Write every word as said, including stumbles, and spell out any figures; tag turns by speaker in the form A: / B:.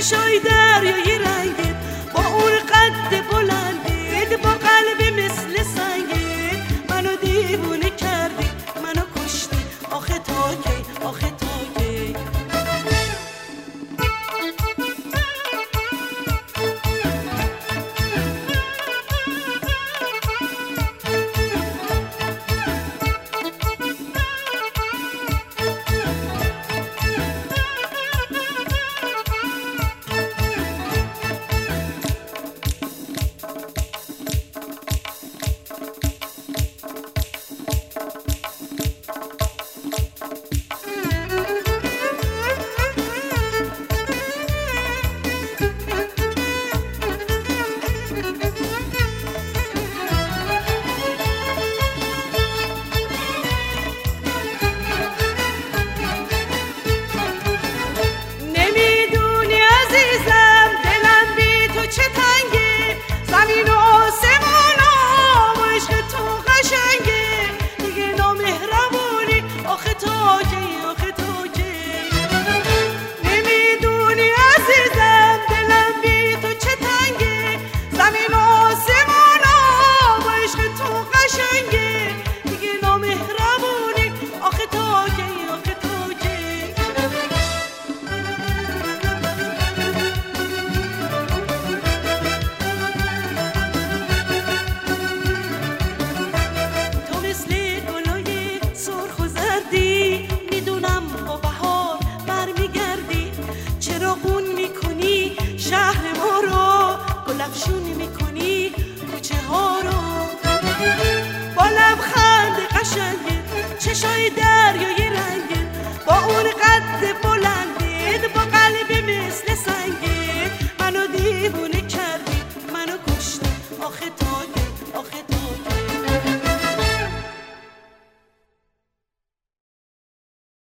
A: چشای دریایی رنگید، با اون قد بلندید، با قلبی مثل سنگید، منو دیوونه کردی، منو کشتی، آخه تا کی، آخه تا کی. افشونی میکنی کوچه ها رو، با لبخند قشنگت، چشای دریایی رنگت، با اون قد بلندت، با قلبی مثل سنگت، منو دیوونه کردی، منو کشتی، آخه تا کی، آخه تا